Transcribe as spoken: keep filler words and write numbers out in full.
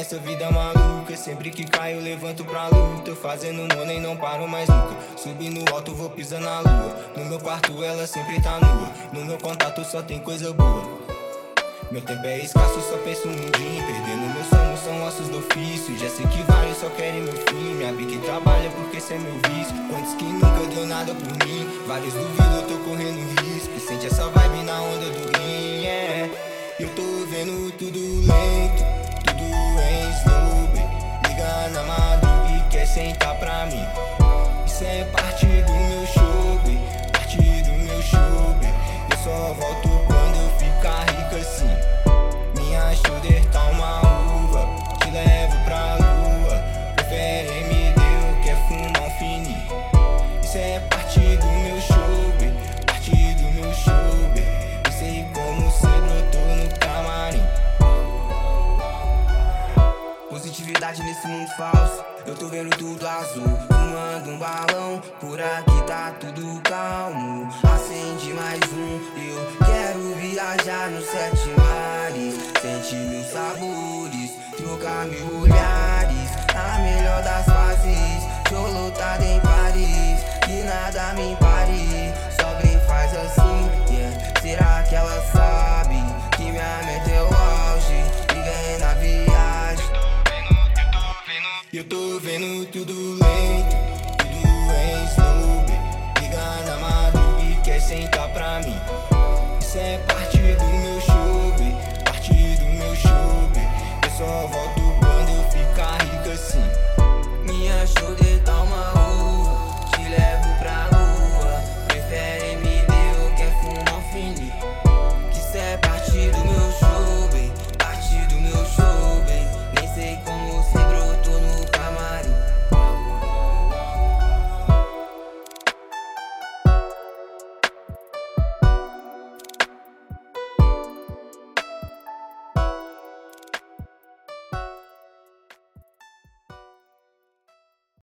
nessa vida maluca. Sempre que caio, levanto pra luta. Fazendo money, não paro mais nunca. Subi no alto, vou pisar na lua. No meu quarto, ela sempre tá nua. No meu contato só tem coisa boa. Meu tempo é escasso, só penso num dia. Perdendo meus sonhos, são ossos do ofício. Já sei que vários só querem meu fim. Minha bica trabalha porque esse é meu vício. Quantos que nunca deu nada por mim. Vários duvidam, eu tô correndo risco. Sente essa vibe na onda do rim, yeah. Eu tô vendo tudo lento, tudo em slow, baby. Liga na madruga e quer sentar pra mim. Isso é parte do meu show, baby. Parte do meu show, baby. Eu só volto quando eu ficar rico assim. Minha shoulder tá uma uva, te levo pra lua. Prefere me deu, quer fumar um fininho. Isso é parte do meu show, baby. Parte do meu show, baby. Eu sei como cê brotou no camarim. Positividade nesse mundo falso, eu tô vendo tudo azul. Fumando um balão, por aqui tá tudo calmo. Acende mais um, eu quero viajar nos sete mares. Sentir mil sabores, trocar mil olhares. A melhor das fases, show lotado em Paris. Que nada me pare, só vem faz assim, yeah. Será que ela sabe que minha meta é o auge e vem na viagem? Eu tô vendo tudo lento, tudo em slow, baby. Liga na madruga e quer sentar pra mim. Isso é parte do